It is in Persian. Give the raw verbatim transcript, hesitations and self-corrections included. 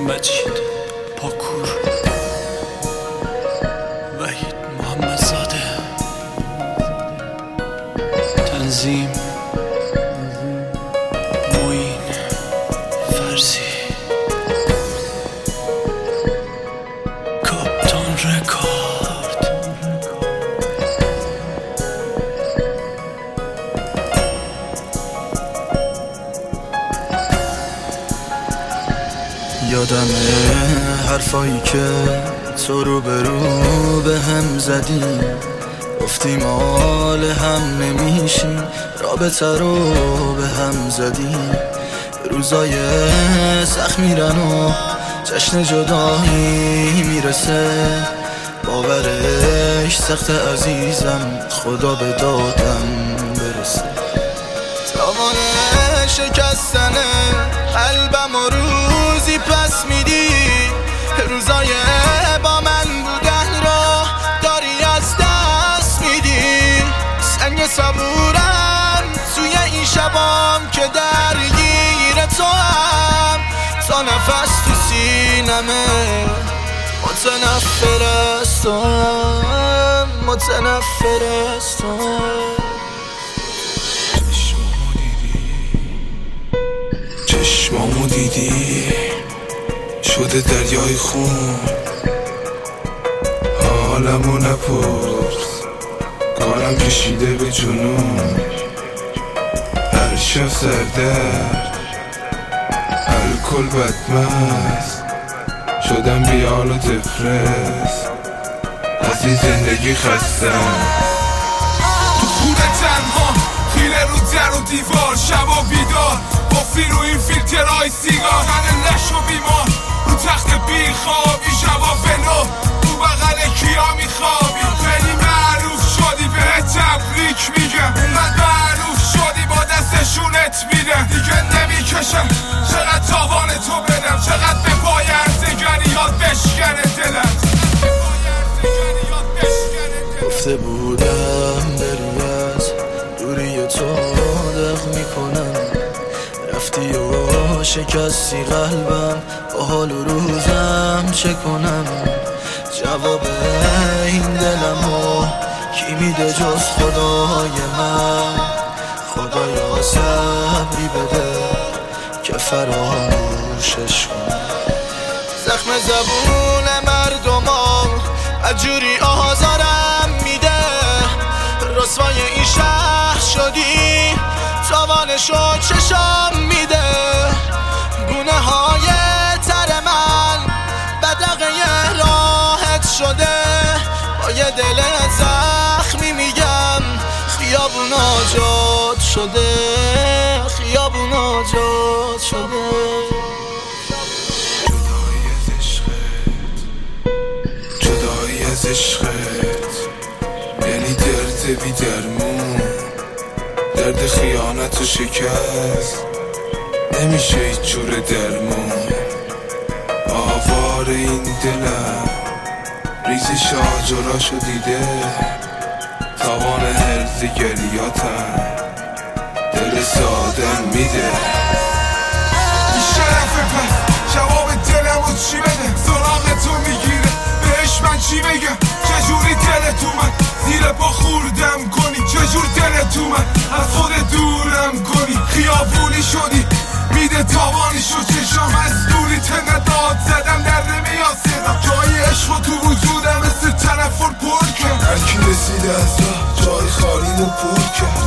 مجید پاکور، وحید محمدزاده، تنظیم معین فرزی، کاپتان رکارد. یادمه حرفایی که تو رو به رو به هم زدی، گفتی مال هم نمیشی، رابطه رو به هم زدی. روزای سخت میرن و جشن جدایی میرسه، باورش سخت عزیزم، خدا به دادم برسه. تاوان شکستن قلبم و روزی پس میدی، روزای با من بودن رو داری از دست میدی. سنگ صبورم توی این شبام که درگیر تو هم، تا نفس تو سینمه متنفر از تو هم، متنفر از تو هم. چشمامو دیدی شده دریای خون، حالمو نپرس کارم کشیده به جنون. هر شب سردرد الکل بدمست شدم بیال و دپرس، از این زندگی خستم. تو خونه تنها خیره رو در و دیوار، شب و بیدار بافی رو این فیلترهای سیگار. من لش و بیمار رو تخت بیخوابی، شبا فنو تو بغل کیا میخوابی. خیلی معروف شدی بهت تبریک میگم، اونقدر معروف شدی با دستشونت میدم. دیگه نمیکشم چقدر تاوان تو بدم، چقدر به پای اردگری یاد بشکنه دلت. گفته بودم بری از دوری تو دق میکنم، رفتی و شکستی قلبم، با حال و روزم چه کنم؟ جواب این دلمو کی میده جز خدای من؟ خدایا صبری بده که فراموشش کنم. زخم زبون مردمام اجوری آزارم میده، رسوای این شهر شدی تاوانشو چشام میده. گونه های تر من بدقه راحت شده، با یه دل زخمی میگم خیابون آجاد شده، خیابون آجاد شده. جدایی از عشقت یعنی درد بی درمون، درد خیانت و شکست نمیشه هیچ جور درمون. آوار این دلم ریزش آجراشو دیده، تاوان هرز گریاتم دل سادم میده. شرفه پس جواب دلمو چی بده، سراغ تو میگیره بهش من چی بگم؟ چجوری دل تو من زیر پا خوردم کنی، چجور دل تو من از خود دورم کنی. خیابونی شدی میده تاوانی شد چشام، از دوری تنه داد زدم در نمیاد صدا. جای عشق تو وجودم مثل تنفر پر کرد، هرکی رسیده از راه جای خالی رو پر کرد.